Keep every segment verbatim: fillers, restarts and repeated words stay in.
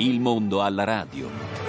Il mondo alla radio.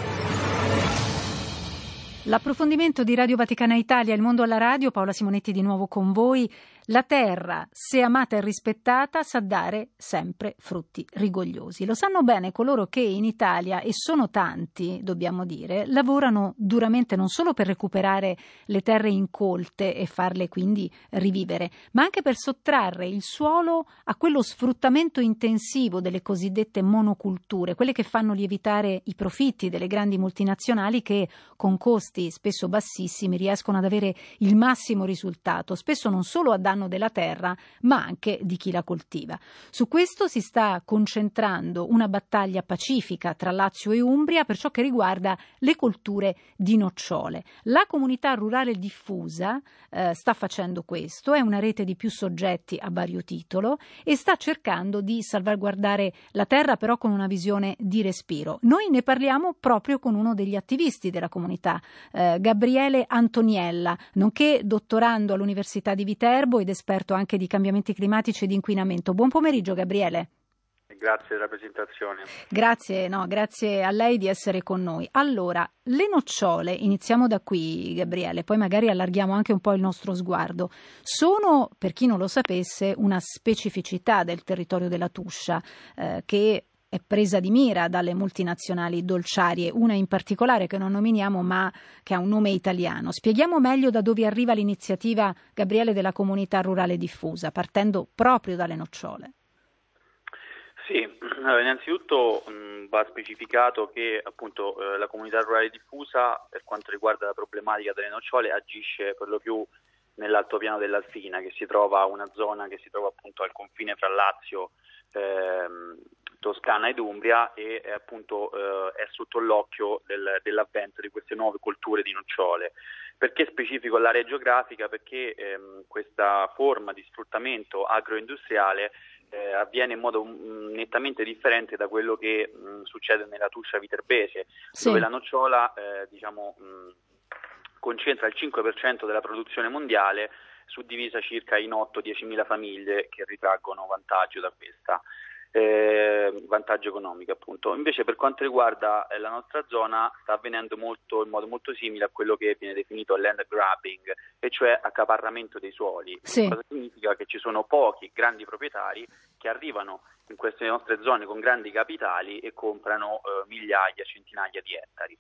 L'approfondimento di Radio Vaticana Italia, Il mondo alla radio, Paola Simonetti di nuovo con voi. La terra, se amata e rispettata, sa dare sempre frutti rigogliosi. Lo sanno bene coloro che in Italia, e sono tanti, dobbiamo dire, lavorano duramente non solo per recuperare le terre incolte e farle quindi rivivere, ma anche per sottrarre il suolo a quello sfruttamento intensivo delle cosiddette monoculture, quelle che fanno lievitare i profitti delle grandi multinazionali che con costi spesso bassissimi riescono ad avere il massimo risultato, spesso non solo a danno della terra, ma anche di chi la coltiva. Su questo si sta concentrando una battaglia pacifica tra Lazio e Umbria per ciò che riguarda le colture di nocciole. La comunità rurale diffusa eh, sta facendo questo, è una rete di più soggetti a vario titolo e sta cercando di salvaguardare la terra, però con una visione di respiro. Noi ne parliamo proprio con uno degli attivisti della comunità, eh, Gabriele Antoniella, nonché dottorando all'Università di Viterbo ed esperto anche di cambiamenti climatici e di inquinamento. Buon pomeriggio, Gabriele. Grazie della presentazione. Grazie, no, grazie a lei di essere con noi. Allora, le nocciole, iniziamo da qui, Gabriele, poi magari allarghiamo anche un po' il nostro sguardo, sono, per chi non lo sapesse, una specificità del territorio della Tuscia, eh, che è presa di mira dalle multinazionali dolciarie, una in particolare che non nominiamo ma che ha un nome italiano. Spieghiamo meglio da dove arriva l'iniziativa, Gabriele, della comunità rurale diffusa, partendo proprio dalle nocciole. Sì, allora, innanzitutto mh, va specificato che appunto eh, la comunità rurale diffusa, per quanto riguarda la problematica delle nocciole, agisce per lo più nell'altopiano dell'Alfina, che si trova una zona che si trova appunto al confine fra Lazio, ehm, Toscana ed Umbria, e è appunto eh, è sotto l'occhio del, dell'avvento di queste nuove colture di nocciole. Perché specifico l'area geografica? Perché ehm, questa forma di sfruttamento agroindustriale eh, avviene in modo mh, nettamente differente da quello che mh, succede nella Tuscia viterbese, sì, dove la nocciola eh, diciamo mh, concentra il cinque per cento della produzione mondiale, suddivisa circa in otto dieci mila famiglie che ritraggono vantaggio da questa. Eh, vantaggio economico appunto. Invece per quanto riguarda eh, la nostra zona sta avvenendo molto in modo molto simile a quello che viene definito land grabbing, e cioè accaparramento dei suoli. Sì. Cosa significa? Che ci sono pochi grandi proprietari che arrivano in queste nostre zone con grandi capitali e comprano eh, migliaia, centinaia di ettari.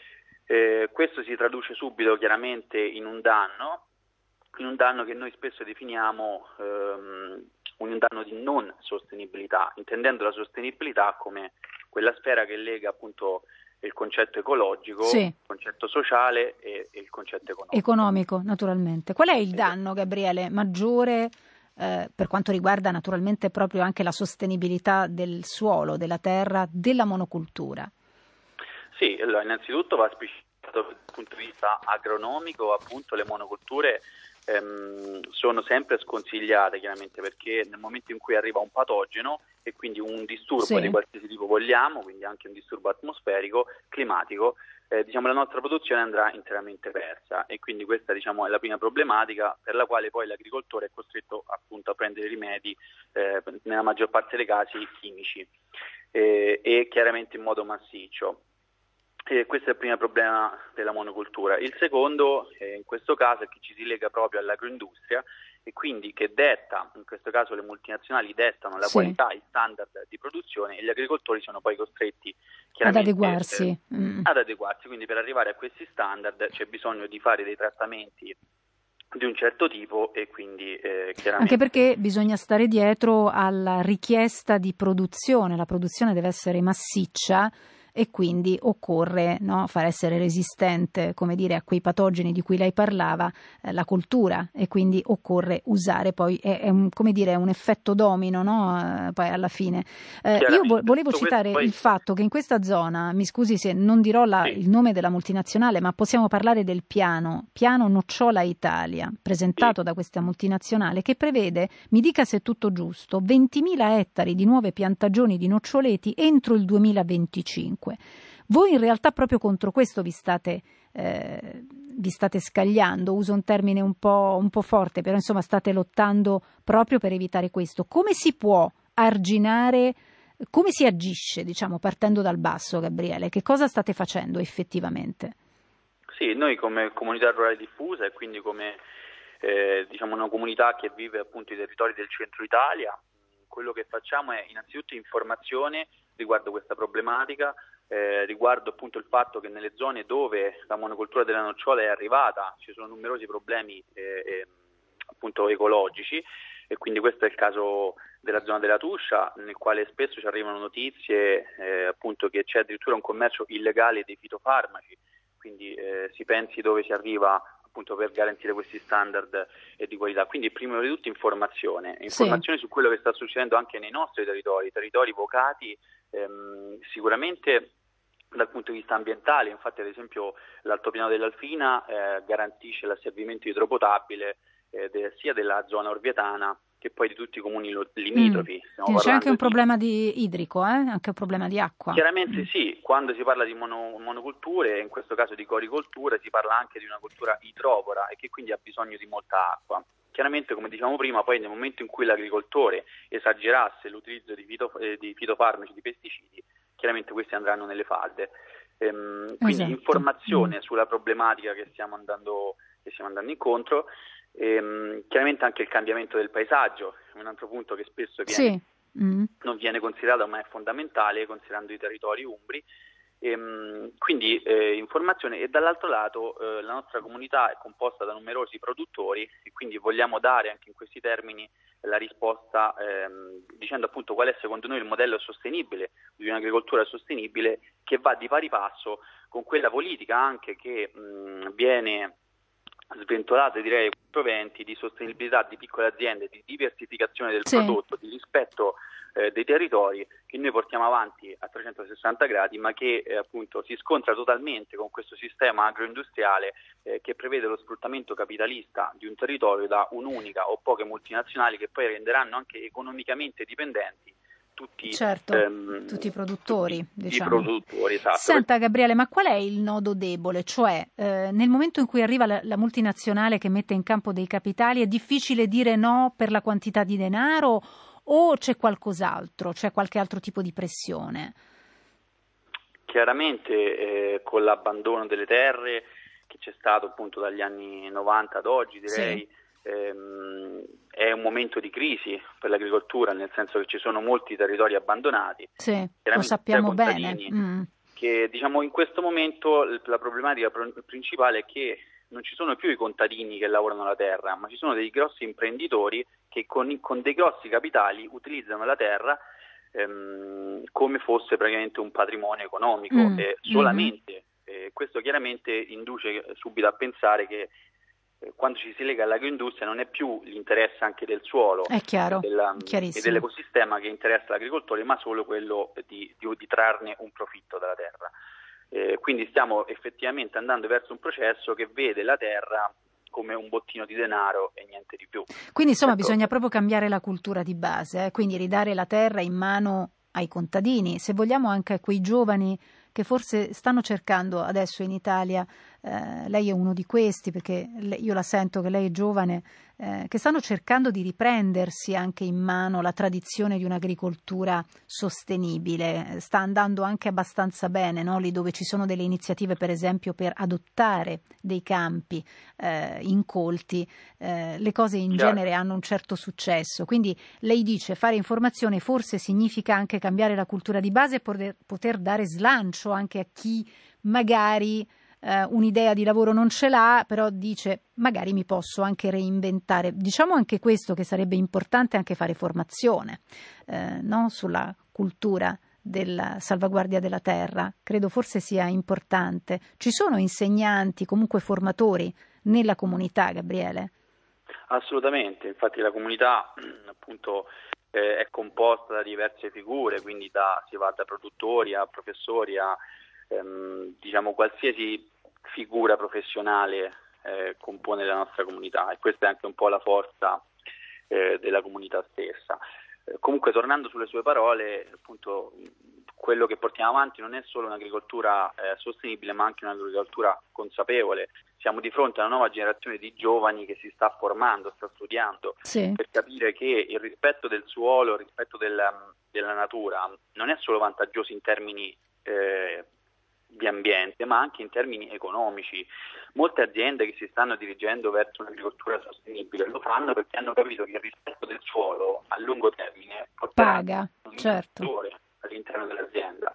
Eh, questo si traduce subito chiaramente in un danno, in un danno che noi spesso definiamo ehm, un danno di non sostenibilità, intendendo la sostenibilità come quella sfera che lega appunto il concetto ecologico, sì, il concetto sociale e, e il concetto economico. Economico, naturalmente. Qual è il danno, Gabriele, maggiore eh, per quanto riguarda naturalmente proprio anche la sostenibilità del suolo, della terra, della monocultura? Sì, allora, innanzitutto va specificato dal punto di vista agronomico, appunto le monoculture Ehm, sono sempre sconsigliate, chiaramente, perché nel momento in cui arriva un patogeno e quindi un disturbo, sì, di qualsiasi tipo vogliamo, quindi anche un disturbo atmosferico, climatico, eh, diciamo la nostra produzione andrà interamente persa, e quindi questa diciamo è la prima problematica per la quale poi l'agricoltore è costretto appunto a prendere rimedi, eh, nella maggior parte dei casi chimici, eh, e chiaramente in modo massiccio. E questo è il primo problema della monocultura. Il secondo, eh, in questo caso, è che ci si lega proprio all'agroindustria, e quindi che detta, in questo caso le multinazionali dettano la, sì, qualità, i standard di produzione, e gli agricoltori sono poi costretti chiaramente ad adeguarsi. Eh, mm. ad adeguarsi. Quindi per arrivare a questi standard c'è bisogno di fare dei trattamenti di un certo tipo, e quindi eh, chiaramente... Anche perché bisogna stare dietro alla richiesta di produzione, la produzione deve essere massiccia, e quindi occorre, no, far essere resistente, come dire, a quei patogeni di cui lei parlava, eh, la coltura, e quindi occorre usare poi, è, è un, come dire, un effetto domino, no? Eh, poi alla fine. Eh, io vo- volevo citare poi... il fatto che in questa zona, mi scusi se non dirò la, sì. il nome della multinazionale, ma possiamo parlare del piano, piano Nocciola Italia, presentato, sì, da questa multinazionale, che prevede, mi dica se è tutto giusto, ventimila ettari di nuove piantagioni di noccioleti entro il duemilaventicinque. Voi in realtà proprio contro questo vi state, eh, vi state scagliando, uso un termine un po', un po' forte, però insomma state lottando proprio per evitare questo. Come si può arginare Come si agisce, diciamo, partendo dal basso, Gabriele? Che cosa state facendo effettivamente? Sì, noi come comunità rurale diffusa e quindi come eh, diciamo una comunità che vive appunto i territori del centro Italia, quello che facciamo è innanzitutto informazione riguardo questa problematica, eh, riguardo appunto il fatto che nelle zone dove la monocoltura della nocciola è arrivata ci sono numerosi problemi eh, eh, appunto ecologici, e quindi questo è il caso della zona della Tuscia, nel quale spesso ci arrivano notizie eh, appunto che c'è addirittura un commercio illegale dei fitofarmaci, quindi eh, si pensi dove si arriva appunto per garantire questi standard eh, di qualità. Quindi prima di tutto informazione, informazione sì. su quello che sta succedendo anche nei nostri territori, territori vocati ehm, sicuramente dal punto di vista ambientale. Infatti ad esempio l'altopiano dell'Alfina eh, garantisce l'asservimento idropotabile eh, de, sia della zona orvietana che poi di tutti i comuni limitrofi. Mm. C'è anche un di... problema di idrico, eh? Anche un problema di acqua. Chiaramente mm. sì, quando si parla di mono, monoculture, in questo caso di coricoltura, si parla anche di una cultura idrovora e che quindi ha bisogno di molta acqua. Chiaramente, come dicevamo prima, poi nel momento in cui l'agricoltore esagerasse l'utilizzo di, fito, eh, di fitofarmaci, di pesticidi, chiaramente questi andranno nelle falde. Ehm, quindi esatto. informazione mm. sulla problematica che stiamo andando, che stiamo andando incontro. Ehm, chiaramente anche il cambiamento del paesaggio è un altro punto che spesso viene, sì. mm. non viene considerato, ma è fondamentale considerando i territori umbri. Ehm, quindi eh, informazione, e dall'altro lato eh, la nostra comunità è composta da numerosi produttori e quindi vogliamo dare anche in questi termini la risposta ehm, dicendo appunto qual è secondo noi il modello sostenibile di un'agricoltura sostenibile che va di pari passo con quella politica anche che mh, viene sventolate, direi, proventi di sostenibilità di piccole aziende, di diversificazione del sì. prodotto, di rispetto eh, dei territori che noi portiamo avanti a trecentosessanta gradi, ma che eh, appunto si scontra totalmente con questo sistema agroindustriale eh, che prevede lo sfruttamento capitalista di un territorio da un'unica o poche multinazionali che poi renderanno anche economicamente dipendenti tutti, certo, ehm, tutti i produttori, tutti diciamo. i produttori, esatto. Senta Gabriele, ma qual è il nodo debole? Cioè, eh, nel momento in cui arriva la, la multinazionale che mette in campo dei capitali, è difficile dire no per la quantità di denaro o c'è qualcos'altro, c'è qualche altro tipo di pressione? Chiaramente eh, con l'abbandono delle terre che c'è stato appunto dagli anni novanta ad oggi, direi, sì. ehm, è un momento di crisi per l'agricoltura, nel senso che ci sono molti territori abbandonati. Sì, lo sappiamo bene. Mm. Che diciamo in questo momento la problematica principale è che non ci sono più i contadini che lavorano la terra, ma ci sono dei grossi imprenditori che con, con dei grossi capitali utilizzano la terra ehm, come fosse praticamente un patrimonio economico mm. e solamente. Mm-hmm. Eh, questo chiaramente induce subito a pensare che quando ci si lega all'agroindustria non è più l'interesse anche del suolo è chiaro, della, e dell'ecosistema che interessa l'agricoltore, ma solo quello di, di, di trarne un profitto dalla terra. Eh, quindi stiamo effettivamente andando verso un processo che vede la terra come un bottino di denaro e niente di più. Quindi insomma ecco. Bisogna proprio cambiare la cultura di base, eh? Quindi ridare la terra in mano ai contadini, se vogliamo anche a quei giovani che forse stanno cercando adesso in Italia, eh, lei è uno di questi perché io la sento che lei è giovane, eh, che stanno cercando di riprendersi anche in mano la tradizione di un'agricoltura sostenibile. Sta andando anche abbastanza bene, no? Lì dove ci sono delle iniziative per esempio per adottare dei campi eh, incolti, eh, le cose in Chiaro. genere hanno un certo successo. Quindi lei dice fare informazione forse significa anche cambiare la cultura di base e poter, poter dare slancio anche a chi magari eh, un'idea di lavoro non ce l'ha, però dice magari mi posso anche reinventare. Diciamo anche questo, che sarebbe importante anche fare formazione eh, no? sulla cultura della salvaguardia della terra. Credo forse sia importante. Ci sono insegnanti, comunque formatori nella comunità, Gabriele? Assolutamente, infatti la comunità appunto eh, è composta da diverse figure, quindi da, si va da produttori a professori a ehm, diciamo qualsiasi figura professionale eh, compone la nostra comunità, e questa è anche un po' la forza eh, della comunità stessa. Eh, comunque tornando sulle sue parole, appunto quello che portiamo avanti non è solo un'agricoltura eh, sostenibile, ma anche un'agricoltura consapevole. Siamo di fronte a una nuova generazione di giovani che si sta formando, sta studiando, sì. per capire che il rispetto del suolo, il rispetto della, della natura non è solo vantaggioso in termini eh, di ambiente, ma anche in termini economici. Molte aziende che si stanno dirigendo verso un'agricoltura sostenibile lo fanno perché hanno capito che il rispetto del suolo a lungo termine paga, certo, all'interno dell'azienda.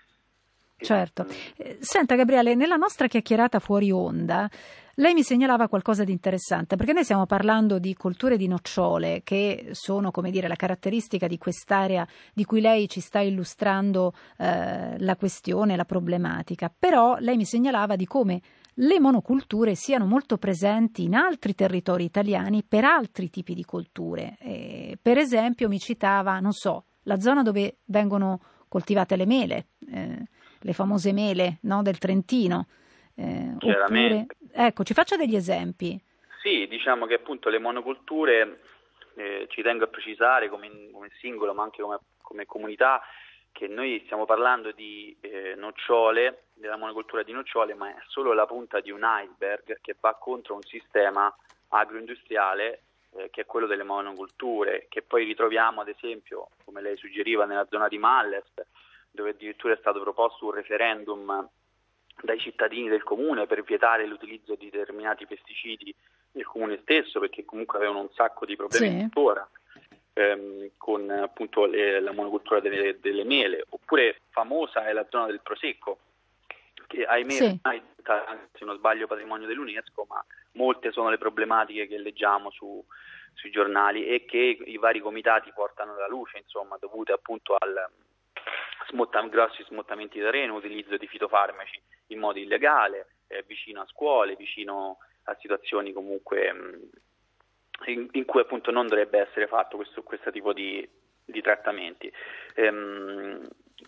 Certo. Eh, senta Gabriele, nella nostra chiacchierata fuori onda lei mi segnalava qualcosa di interessante, perché noi stiamo parlando di colture di nocciole che sono, come dire, la caratteristica di quest'area di cui lei ci sta illustrando eh, la questione, la problematica, però lei mi segnalava di come le monoculture siano molto presenti in altri territori italiani per altri tipi di colture. Eh, per esempio mi citava, non so, la zona dove vengono coltivate le mele, eh, le famose mele, no, del Trentino. Eh, oppure, ecco, ci faccia degli esempi. Sì, diciamo che appunto le monoculture, eh, ci tengo a precisare come, come singolo ma anche come, come comunità, che noi stiamo parlando di eh, nocciole, della monocultura di nocciole, ma è solo la punta di un iceberg che va contro un sistema agroindustriale eh, che è quello delle monoculture, che poi ritroviamo ad esempio, come lei suggeriva, nella zona di Malles, dove addirittura è stato proposto un referendum dai cittadini del comune per vietare l'utilizzo di determinati pesticidi nel comune stesso, perché comunque avevano un sacco di problemi ancora ehm, con appunto le, la monocultura delle, delle mele. Oppure famosa è la zona del Prosecco, che ahimè sì. ormai, se non sbaglio, patrimonio dell'UNESCO, ma molte sono le problematiche che leggiamo su, sui giornali e che i vari comitati portano alla luce, insomma, dovute appunto al Smotta, grossi smottamenti di terreno, utilizzo di fitofarmaci in modo illegale, eh, vicino a scuole, vicino a situazioni comunque mh, in, in cui appunto non dovrebbe essere fatto questo, questo tipo di, di trattamenti. Ehm,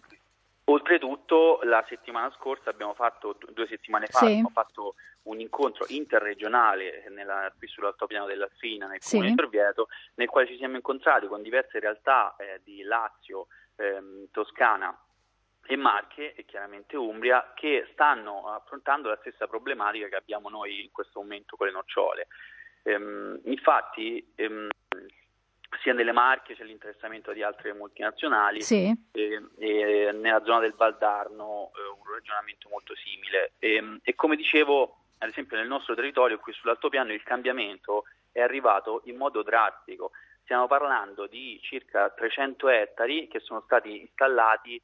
oltretutto la settimana scorsa abbiamo fatto, due settimane fa, sì. abbiamo fatto un incontro interregionale nella, qui sull'altopiano dell'Alfina, nel comune sì. di Orvieto, nel quale ci siamo incontrati con diverse realtà eh, di Lazio, Ehm, Toscana e Marche e chiaramente Umbria, che stanno affrontando la stessa problematica che abbiamo noi in questo momento con le nocciole. Ehm, infatti ehm, sia nelle Marche c'è l'interessamento di altre multinazionali sì. e, e nella zona del Valdarno eh, un ragionamento molto simile e, e come dicevo, ad esempio nel nostro territorio qui sull'altopiano il cambiamento è arrivato in modo drastico. Stiamo parlando di circa trecento ettari che sono stati installati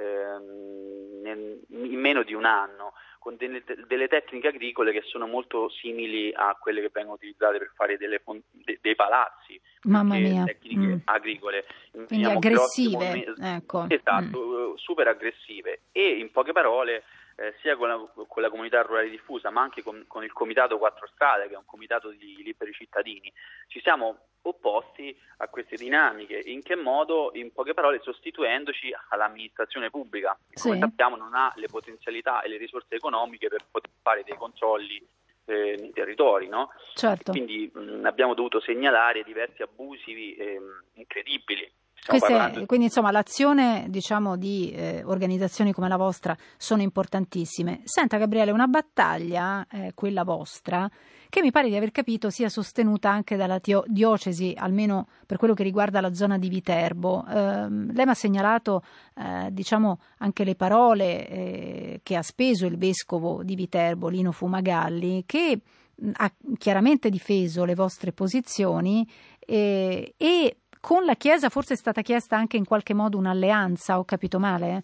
ehm, in meno di un anno, con delle, delle tecniche agricole che sono molto simili a quelle che vengono utilizzate per fare delle, de, dei palazzi, Mamma mia. tecniche mm. agricole. Quindi diciamo, aggressive. Grossi, ecco. Esatto, mm. super aggressive e in poche parole Eh, sia con la, con la comunità rurale diffusa ma anche con, con il comitato Quattro Strade, che è un comitato di liberi cittadini, ci siamo opposti a queste dinamiche. In che modo? In poche parole sostituendoci all'amministrazione pubblica, che come sì. sappiamo non ha le potenzialità e le risorse economiche per poter fare dei controlli eh, nei territori, no? Certo. Quindi mh, abbiamo dovuto segnalare diversi abusi eh, incredibili. Queste, quindi insomma l'azione diciamo di eh, organizzazioni come la vostra sono importantissime. Senta Gabriele, una battaglia, eh, quella vostra, che mi pare di aver capito sia sostenuta anche dalla tio- diocesi, almeno per quello che riguarda la zona di Viterbo. Eh, lei mi ha segnalato eh, diciamo anche le parole eh, che ha speso il vescovo di Viterbo, Lino Fumagalli, che mh, ha chiaramente difeso le vostre posizioni eh, e con la Chiesa forse è stata chiesta anche in qualche modo un'alleanza, ho capito male?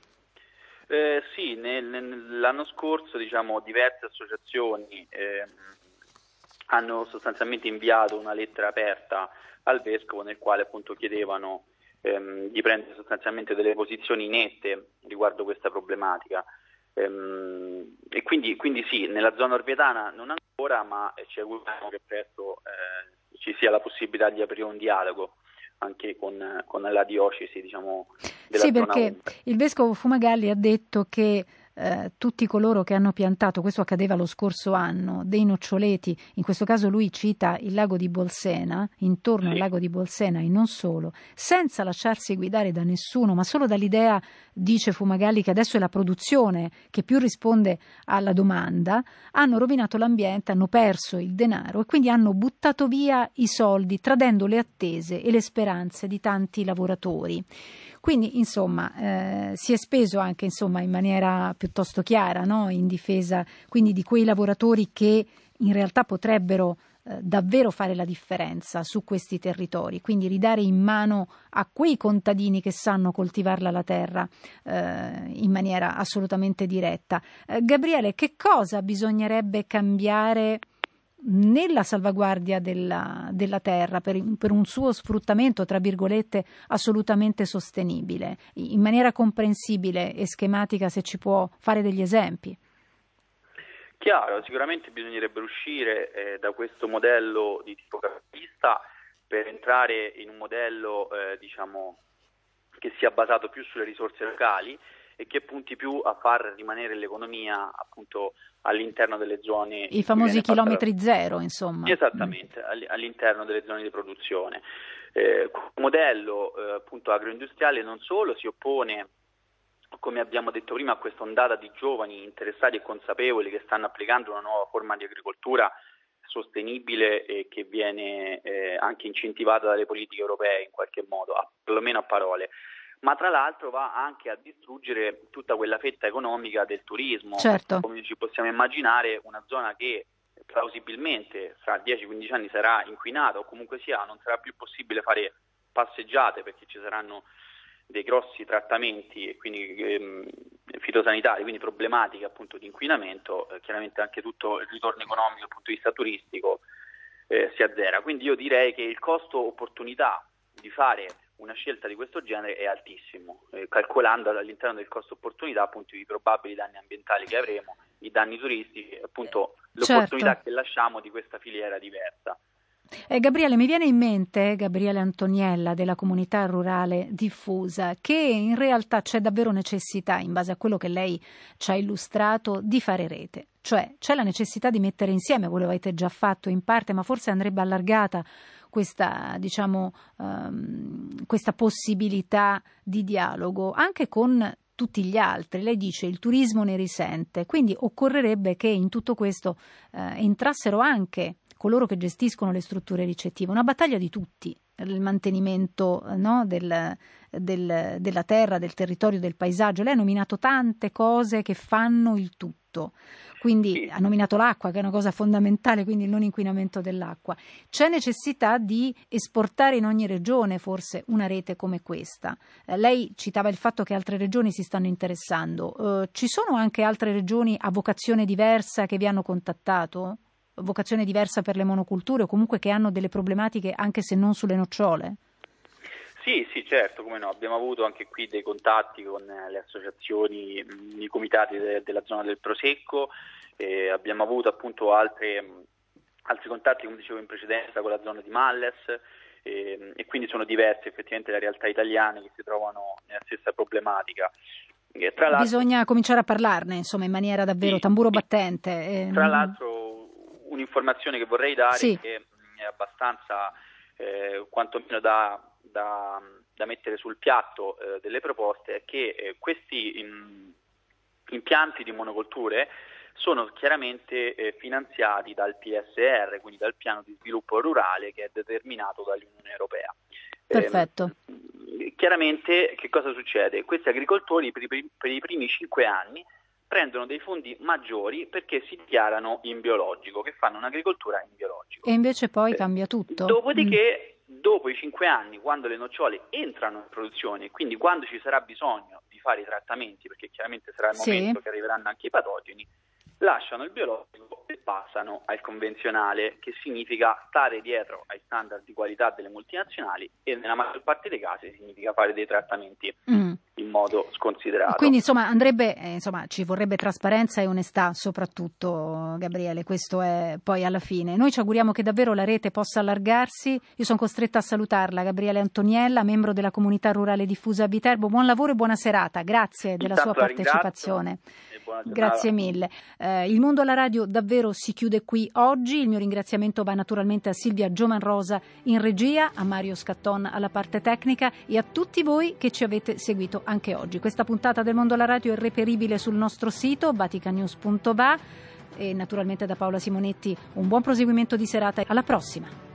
Eh, sì, nel, nel, l'anno scorso diciamo diverse associazioni eh, hanno sostanzialmente inviato una lettera aperta al Vescovo nel quale appunto chiedevano ehm, di prendere sostanzialmente delle posizioni nette riguardo questa problematica. Ehm, e quindi, quindi sì, nella zona orvietana non ancora, ma ci auguriamo che presto eh, ci sia la possibilità di aprire un dialogo anche con, con la diocesi, diciamo, della sì, zona perché Umbra. Il vescovo Fumagalli ha detto che eh, tutti coloro che hanno piantato, questo accadeva lo scorso anno, dei noccioleti, in questo caso lui cita il lago di Bolsena, intorno Sì. al lago di Bolsena e non solo, senza lasciarsi guidare da nessuno, ma solo dall'idea, dice Fumagalli, che adesso è la produzione che più risponde alla domanda, hanno rovinato l'ambiente, hanno perso il denaro e quindi hanno buttato via i soldi, tradendo le attese e le speranze di tanti lavoratori. Quindi, insomma, eh, si è speso anche, insomma, in maniera piuttosto chiara, no? In difesa quindi di quei lavoratori che in realtà potrebbero eh, davvero fare la differenza su questi territori, quindi ridare in mano a quei contadini che sanno coltivarla la terra eh, in maniera assolutamente diretta. Eh, Gabriele, che cosa bisognerebbe cambiare nella salvaguardia della, della terra per, per un suo sfruttamento, tra virgolette, assolutamente sostenibile, in maniera comprensibile e schematica, se ci può fare degli esempi? Chiaro, sicuramente bisognerebbe uscire eh, da questo modello di tipo capitalista per entrare in un modello eh, diciamo che sia basato più sulle risorse locali e che punti più a far rimanere l'economia appunto all'interno delle zone. I famosi chilometri la... zero, insomma. Esattamente, mm. all'interno delle zone di produzione. Eh, il modello eh, appunto agroindustriale non solo si oppone, come abbiamo detto prima, a questa ondata di giovani interessati e consapevoli che stanno applicando una nuova forma di agricoltura sostenibile e che viene eh, anche incentivata dalle politiche europee in qualche modo, a, perlomeno a parole, ma tra l'altro va anche a distruggere tutta quella fetta economica del turismo. Certo. Come ci possiamo immaginare, una zona che plausibilmente fra dieci quindici anni sarà inquinata o comunque sia non sarà più possibile fare passeggiate perché ci saranno dei grossi trattamenti e quindi ehm, fitosanitari, quindi problematiche appunto di inquinamento, eh, chiaramente anche tutto il ritorno economico dal punto di vista turistico eh, si azzera. Quindi io direi che il costo opportunità di fare una scelta di questo genere è altissimo, eh, calcolando all'interno del costo opportunità appunto i probabili danni ambientali che avremo, i danni turistici e appunto l'opportunità certo. che lasciamo di questa filiera diversa. Eh, Gabriele, mi viene in mente, Gabriele Antoniella della Comunità Rurale Diffusa, che in realtà c'è davvero necessità, in base a quello che lei ci ha illustrato, di fare rete. Cioè c'è la necessità di mettere insieme, voi lo avete già fatto in parte, ma forse andrebbe allargata questa, diciamo, um, questa possibilità di dialogo anche con tutti gli altri. Lei dice il turismo ne risente, quindi occorrerebbe che in tutto questo eh, entrassero anche coloro che gestiscono le strutture ricettive, una battaglia di tutti, il mantenimento no, del, del, della terra, del territorio, del paesaggio. Lei ha nominato tante cose che fanno il tutto, quindi Sì. ha nominato l'acqua che è una cosa fondamentale, quindi il non inquinamento dell'acqua. C'è necessità di esportare in ogni regione forse una rete come questa. Eh, lei citava il fatto che altre regioni si stanno interessando, eh, ci sono anche altre regioni a vocazione diversa che vi hanno contattato? Vocazione diversa per le monoculture o comunque che hanno delle problematiche anche se non sulle nocciole? Sì, sì, certo, come no, abbiamo avuto anche qui dei contatti con le associazioni, i comitati de- della zona del Prosecco, eh, abbiamo avuto appunto altre, altri contatti, come dicevo in precedenza, con la zona di Malles eh, e quindi sono diverse effettivamente le realtà italiane che si trovano nella stessa problematica. Eh, tra l'altro, bisogna cominciare a parlarne, insomma, in maniera davvero sì, tamburo sì. battente. Eh, tra l'altro un'informazione che vorrei dare, sì. che è abbastanza eh, quantomeno da, da, da mettere sul piatto eh, delle proposte, è che eh, questi in, impianti di monocolture sono chiaramente eh, finanziati dal P S R, quindi dal piano di sviluppo rurale che è determinato dall'Unione Europea. Perfetto. Eh, chiaramente che cosa succede? Questi agricoltori per i, per i primi cinque anni prendono dei fondi maggiori perché si dichiarano in biologico, che fanno un'agricoltura in biologico. E invece poi eh, cambia tutto. Dopodiché, mm. dopo i cinque anni, quando le nocciole entrano in produzione, quindi quando ci sarà bisogno di fare i trattamenti, perché chiaramente sarà il sì. momento che arriveranno anche i patogeni, lasciano il biologico e passano al convenzionale, che significa stare dietro ai standard di qualità delle multinazionali e nella maggior parte dei casi significa fare dei trattamenti mm. in modo sconsiderato. Quindi insomma andrebbe, eh, insomma ci vorrebbe trasparenza e onestà soprattutto, Gabriele, questo è poi alla fine. Noi ci auguriamo che davvero la rete possa allargarsi. Io sono costretta a salutarla, Gabriele Antoniella, membro della Comunità Rurale Diffusa a Viterbo. Buon lavoro e buona serata, grazie della Intanto sua partecipazione. buona giornata. Grazie mille. Eh, il Mondo alla Radio davvero si chiude qui oggi. Il mio ringraziamento va naturalmente a Silvia Giomanrosa in regia, a Mario Scatton alla parte tecnica e a tutti voi che ci avete seguito anche oggi. Questa puntata del Mondo alla Radio è reperibile sul nostro sito vatican news punto va e naturalmente da Paola Simonetti un buon proseguimento di serata. Alla prossima.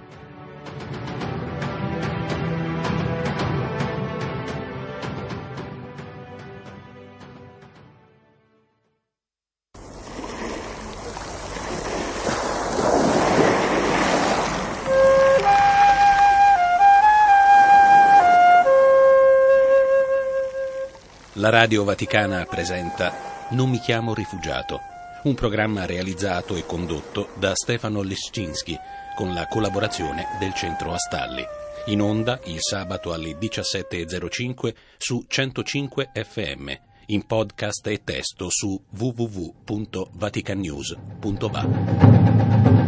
La Radio Vaticana presenta Non mi chiamo rifugiato, un programma realizzato e condotto da Stefano Lescinski con la collaborazione del Centro Astalli. In onda il sabato alle diciassette e zero cinque su centocinque effe emme, in podcast e testo su w w w punto vatican news punto va.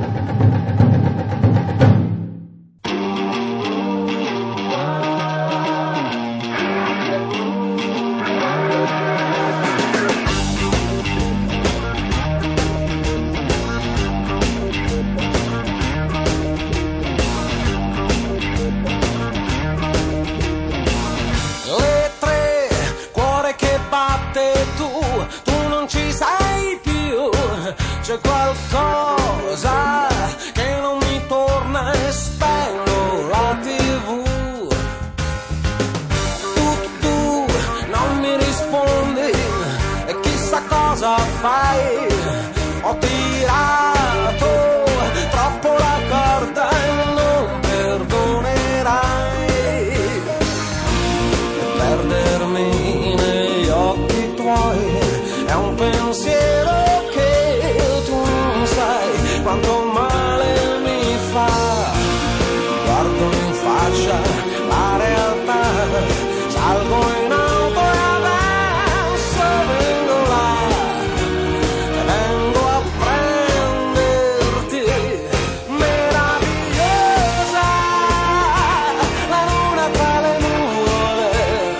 C'è qualcosa che non mi torna e spengo la tivù. Tu, tu, non mi rispondi e chissà cosa fai. Ho tirato troppo la corda e non perdonerai. Perdermi negli occhi tuoi è un pensiero quanto male mi fa. Guardo in faccia la realtà, salgo in auto e adesso vengo là e vengo a prenderti. Meravigliosa la luna tra le nuvole,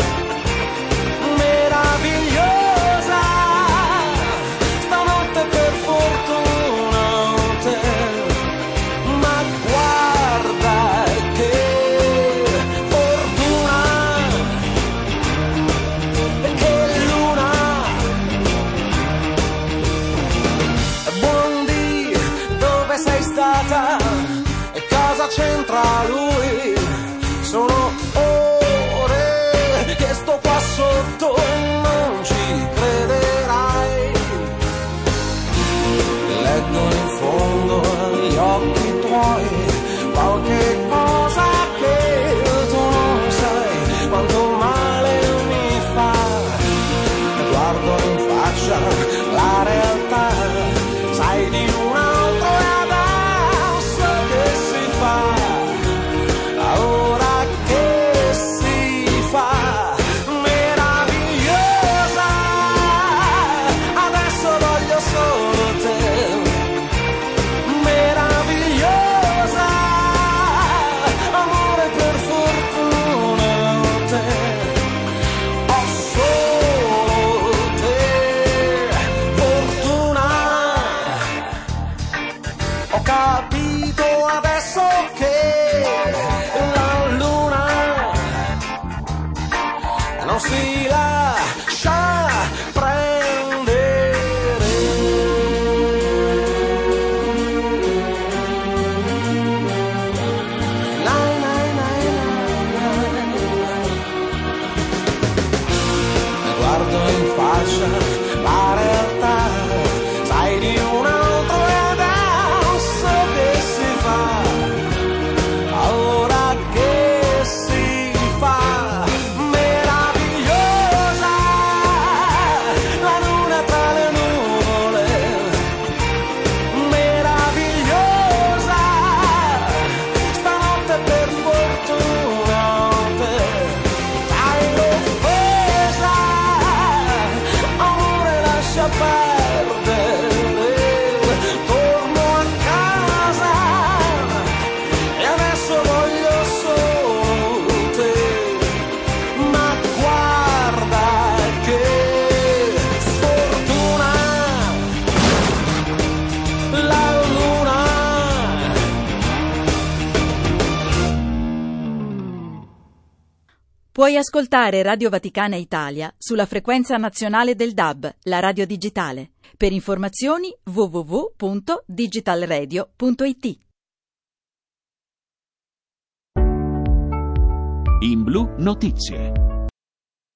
meravigliosa stanotte per fortuna. E cosa c'entra lui? Sono ore che sto qua sotto e non ci crederai. Leggo in fondo agli occhi tuoi qualche cosa che tu non sai quanto male mi fa. Guardo in faccia la realtà, sai di un altro e adesso che si fa, ora che si fa, meravigliosa, adesso voglio solo te, meravigliosa, amore per fortuna te, ho solo te, fortuna. Ho capito adesso che la luna non si lascia prendere. Nai, nai, nai, nai, nai. Guardo in faccia la realtà, sai di un altro e adesso che si fa, ora che si fa, meravigliosa la luna tra le nuvole, meravigliosa stanotte per fortuna te, hai l'offesa, amore Puoi ascoltare Radio Vaticana Italia sulla frequenza nazionale del D A B, la radio digitale. Per informazioni w w w punto digitalradio punto i t. In Blu Notizie.